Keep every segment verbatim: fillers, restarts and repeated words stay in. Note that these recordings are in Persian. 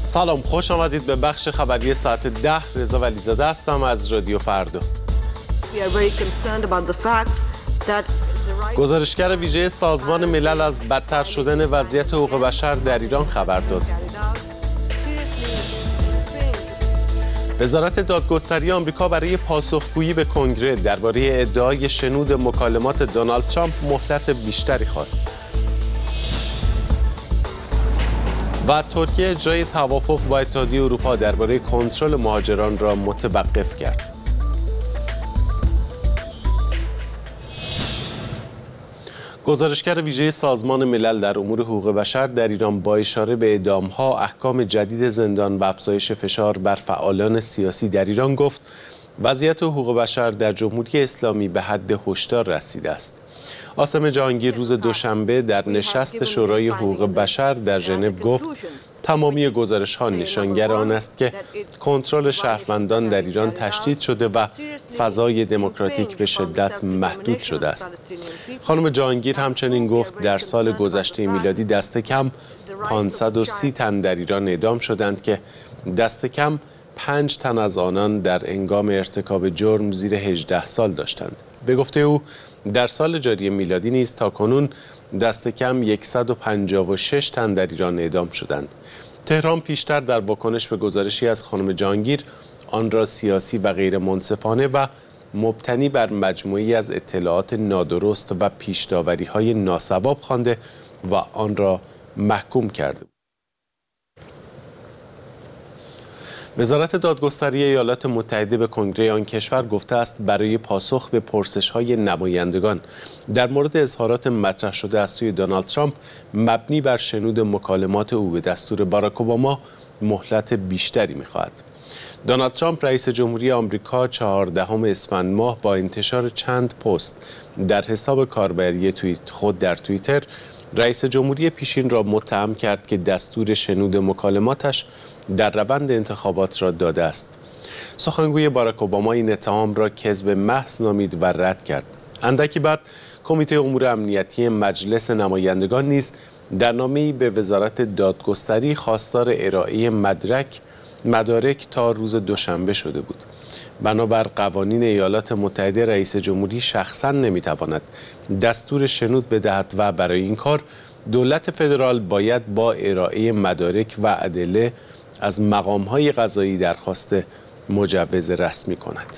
سلام، خوش آمدید به بخش خبری ساعت ده. رضا ولیزاده هستم از رادیو فردا. گزارشگر ویژه سازمان ملل از بدتر شدن وضعیت حقوق بشر در ایران خبر داد. وزارت دادگستری آمریکا برای پاسخگویی به کنگره درباره ادعای شنود مکالمات دونالد ترامپ مهلت بیشتری خواست. و ترکیه اجرای توافق با اتحادیه اروپا درباره کنترل مهاجران را متوقف کرد. گزارشگر ویژه سازمان ملل در امور حقوق بشر در ایران با اشاره به اعدام‌ها، احکام جدید زندان و افزایش فشار بر فعالان سیاسی در ایران گفت وضعیت حقوق بشر در جمهوری اسلامی به حد هشدار رسیده است. عاصم جهانگیر روز دوشنبه در نشست شورای حقوق بشر در ژنو گفت تمامی گزارش‌ها نشانگر آن است که کنترل شهروندان در ایران تشدید شده و فضای دموکراتیک به شدت محدود شده است. خانم جهانگیر همچنین گفت در سال گذشته میلادی دست کم پانصد و سی تن در ایران اعدام شدند که دست کم پنج تن از آنان در انگام ارتکاب جرم زیر هجده سال داشتند. به گفته او در سال جاری میلادی نیز تاکنون دست کم صد و پنجاه و شش تن در ایران اعدام شدند. تهران پیشتر در واکنش به گزارشی از خانم جهانگیر آن را سیاسی و غیر منصفانه و مبتنی بر مجموعی از اطلاعات نادرست و پیش‌داوری‌های ناصواب خوانده و آن را محکوم کرده. وزارت دادگستری ایالات متحده به کنگره آن کشور گفته است برای پاسخ به پرسش‌های نمایندگان در مورد اظهارات مطرح شده از سوی دونالد ترامپ مبنی بر شنود مکالمات او به دستور باراک اوباما مهلت بیشتری می‌خواهد. دونالد ترامپ رئیس جمهوری آمریکا چهاردهم اسفند ماه با انتشار چند پست در حساب کاربری توییت خود در توییتر رئیس جمهوری پیشین را متهم کرد که دستور شنود مکالماتش در روند انتخابات را داده است. سخنگوی باراک اوباما این اتهام را کذب محض نامید و رد کرد. اندکی بعد کمیته امور امنیتی مجلس نمایندگان نیز در نامه‌ای به وزارت دادگستری خواستار ارائه مدرک مدارک تا روز دوشنبه شده بود. بنابر قوانین ایالات متحده رئیس جمهوری شخصاً نمیتواند دستور شنود بدهد و برای این کار دولت فدرال باید با ارائه مدارک و ادله از مقام‌های قضایی درخواست مجوز رسمی کند.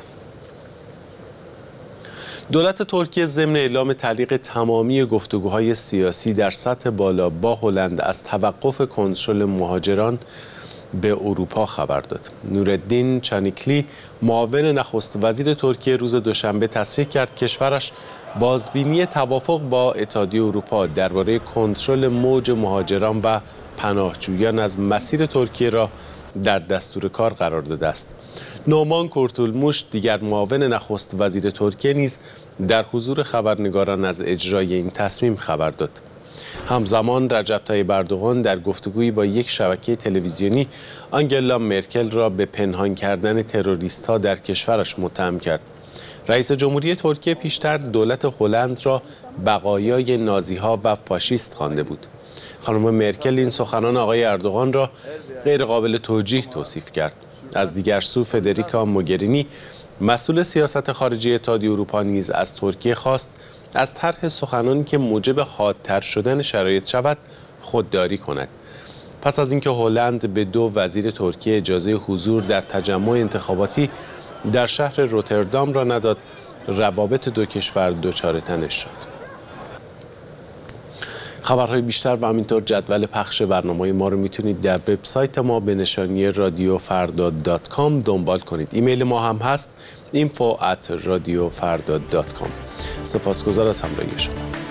دولت ترکیه ضمن اعلام تعلیق تمامی گفتگوهای سیاسی در سطح بالا با هلند از توقف کنترل مهاجران به اروپا خبر داد. نورالدین چانیکلی معاون نخست وزیر ترکیه روز دوشنبه تصریح کرد کشورش بازبینی توافق با اتحادیه اروپا درباره کنترل موج مهاجران و پناهجویان از مسیر ترکیه را در دستور کار قرار داده است. نومان کورتولموش دیگر معاون نخست وزیر ترکیه نیز در حضور خبرنگاران از اجرای این تصمیم خبر داد. همزمان رجب طیب اردوغان در گفتگویی با یک شبکه تلویزیونی آنگلا مرکل را به پنهان کردن تروریست‌ها در کشورش متهم کرد. رئیس جمهوری ترکیه پیشتر دولت هلند را بقایای نازی‌ها و فاشیست خوانده بود. خانم مرکل این سخنان آقای اردوغان را غیر قابل توجیه توصیف کرد. از دیگر سو فدریکا موگرینی مسئول سیاست خارجی اتحادیه اروپا نیز از ترکیه خواست از طرح سخنانی که موجب حادتر شدن شرایط شود خودداری کند. پس از اینکه هلند به دو وزیر ترکیه اجازه حضور در تجمع انتخاباتی در شهر روتردام را نداد، روابط دو کشور دچار تنش شد. خبرهای بیشتر و همینطور جدول پخش برنامه ما رو میتونید در وبسایت ما به نشانی رادیو فردا دات کام دنبال کنید. ایمیل ما هم هست اینفو ات رادیو فردا دات کام. سپاسگزار از همراهی شما.